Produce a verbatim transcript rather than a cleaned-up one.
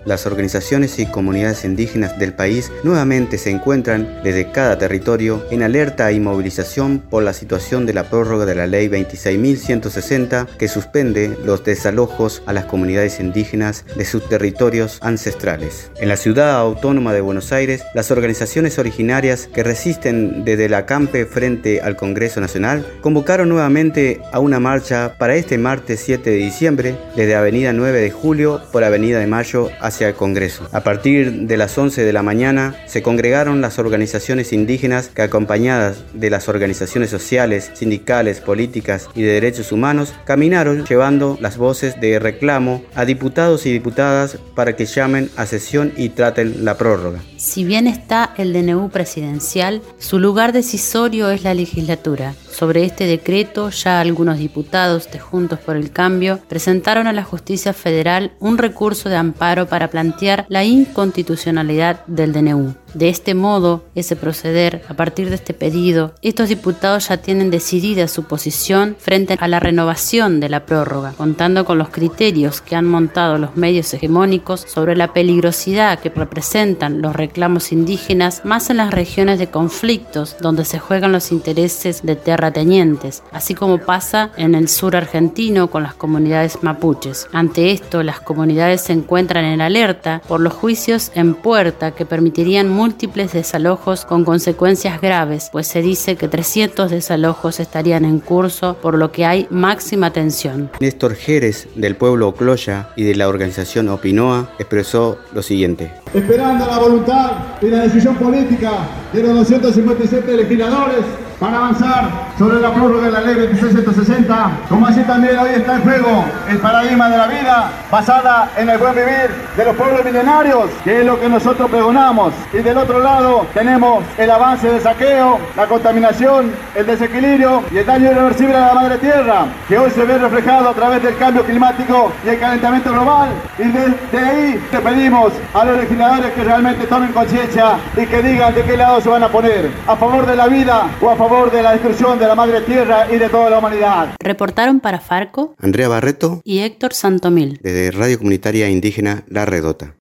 las organizaciones y comunidades indígenas del país nuevamente se encuentran desde cada territorio en alerta y movilización por la situación de la prórroga de la Ley veintiséis mil ciento sesenta que suspende los desalojos a las comunidades indígenas de sus territorios ancestrales. En la ciudad autónoma de Buenos Aires, las organizaciones originarias que resisten desde la acampe frente al Congreso Nacional convocaron nuevamente a una marcha para este martes siete de diciembre desde Avenida nueve de Julio por Avenida de Mayo hacia el Congreso. A partir de las once de la mañana se congregaron las organizaciones indígenas que, acompañadas de las organizaciones sociales, sindicales, políticas y de derechos humanos, caminaron llevando las voces de reclamo a diputados y diputadas para que llamen a sesión y traten la prórroga. Si bien está el D N U presidencial, su lugar decisorio es la legislatura. Sobre este decreto, ya algunos diputados de Juntos por el Cambio presentaron a la Justicia Federal un recurso de amparo para plantear la inconstitucionalidad del D N U. De este modo, ese proceder, a partir de este pedido, estos diputados ya tienen decidida su posición frente a la renovación de la prórroga, contando con los criterios que han montado los medios hegemónicos sobre la peligrosidad que representan los reclamos indígenas, más en las regiones de conflictos donde se juegan los intereses de terratenientes, así como pasa en el sur argentino con las comunidades mapuches. Ante esto, las comunidades se encuentran en alerta por los juicios en puerta que permitirían múltiples desalojos con consecuencias graves, pues se dice que trescientos desalojos estarían en curso, por lo que hay máxima tensión. Néstor Jerez, del pueblo Ocloya y de la organización Opinoa, expresó lo siguiente. Esperando la voluntad y la decisión política de los doscientos cincuenta y siete legisladores para avanzar sobre la prórroga de la Ley veintiséis mil ciento sesenta, como así también hoy está en juego el paradigma de la vida basada en el buen vivir de los pueblos milenarios, que es lo que nosotros pregonamos. Y del otro lado tenemos el avance del saqueo, la contaminación, el desequilibrio y el daño irreversible a la madre tierra, que hoy se ve reflejado a través del cambio climático y el calentamiento global. Y desde ahí te pedimos a los legisladores que realmente tomen conciencia y que digan de qué lado se van a poner, a favor de la vida o a favor favor de la destrucción de la madre tierra y de toda la humanidad. Reportaron para Farco Andrea Barreto y Héctor Santomil desde Radio Comunitaria Indígena La Redota.